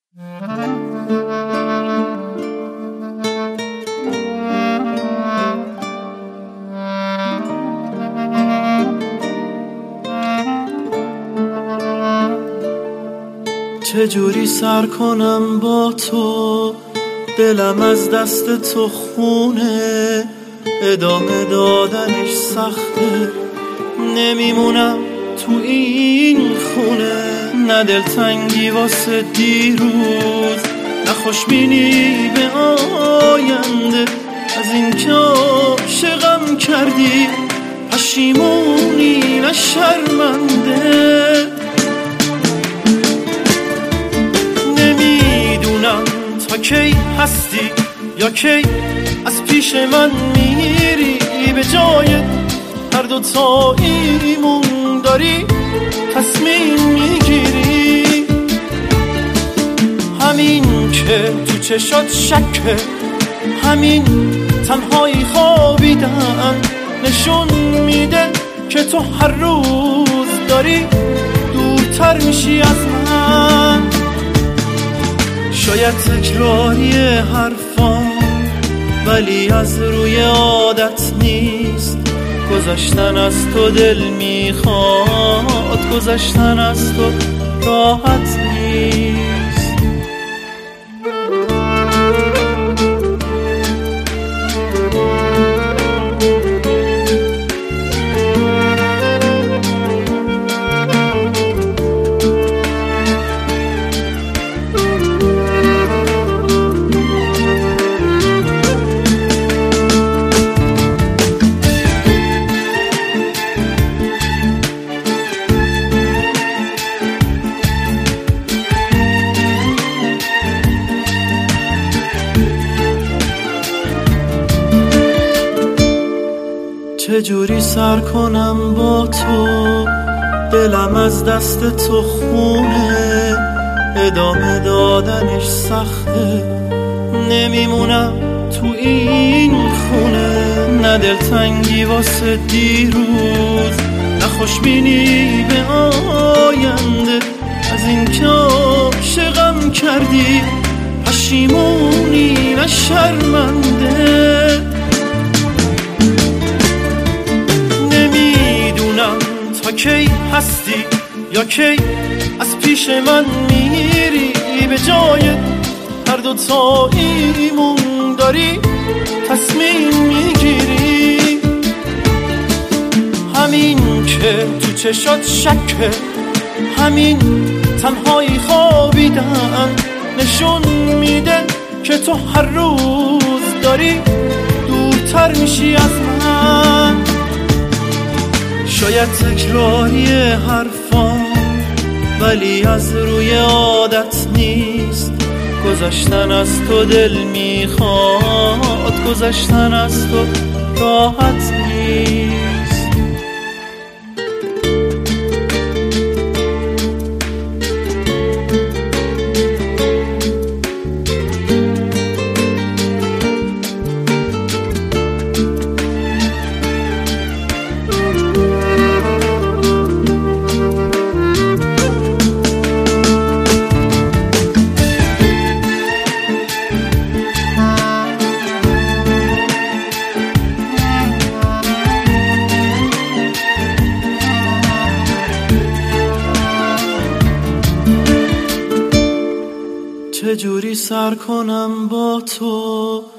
چجوری سر کنم با تو، دلم از دست تو خونه، ادامه دادنش سخته، نمیمونم تو این خونه. نه دلتنگی واسه دیروز، نه خوشبینی به آینده، از این که عاشقم کردی پشیمونی نه شرمنده. نمیدونم تا کی هستی یا کی از پیش من میری، به جای هر دوتاییمون داری تصمیم میگیری. همین که تو چشات شکه، همین تنهایی خوابیدن نشون میده که تو هر روز داری دورتر میشی از من. شاید تکراری حرفام، ولی از روی عادت نیست. گذشتن از تو دل میخواد، گذشتن از تو راحت نیست. چجوری سر کنم با تو، دلم از دست تو خونه، ادامه دادنش سخته، نمیمونم تو این خونه. نه دلتنگی واسه دیروز، نه خوشبینی به آینده، از این که عاشقم کردی پشیمونی نه شرمنده. تا کی هستی یا کی از پیش من میری، به جای هر دوتاییمون داری تصمیم میگیری. همین که تو چشات شکه، همین تنهایی خوابیدن نشون میده که تو هر روز داری دورتر میشی از من. شاید تکراری حرفام، ولی از روی عادت نیست. گذشتن از تو دل میخواد، گذشتن از تو راحت نیست. چجوری سر کنم با تو،